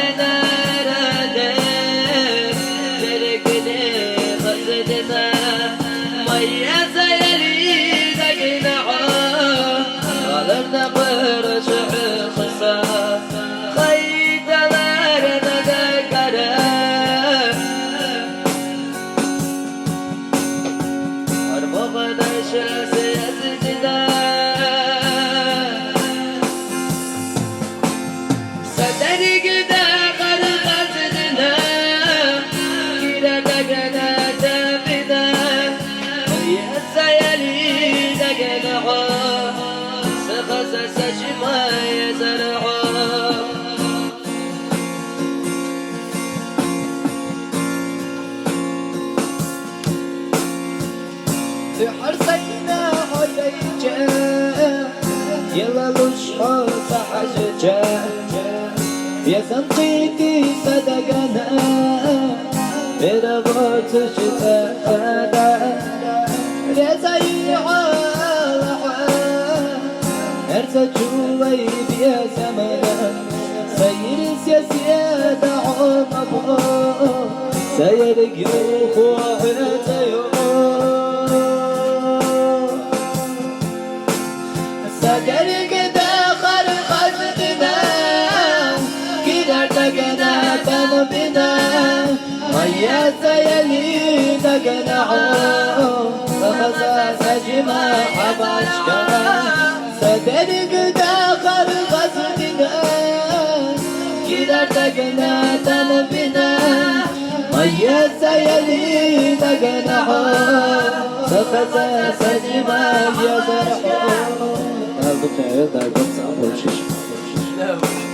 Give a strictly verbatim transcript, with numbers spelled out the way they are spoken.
في حرسينا حليجة يلا لشحو فحججة يا سنقيتي صدقنا برغوت شتاء يا زيعة ارسى جوي بيا زمنا سير سياسيادة عمبو سير جيوخ وعتيو سجرك داخل قصدنا كده تجنا تنبنا ويا سيلي تجنا فخزا سجما حباشكا سجرك داخل قصدنا كده تجنا تنبنا ويا سيلي تجنا فخزا سجما يزرحو. That looks like that. That's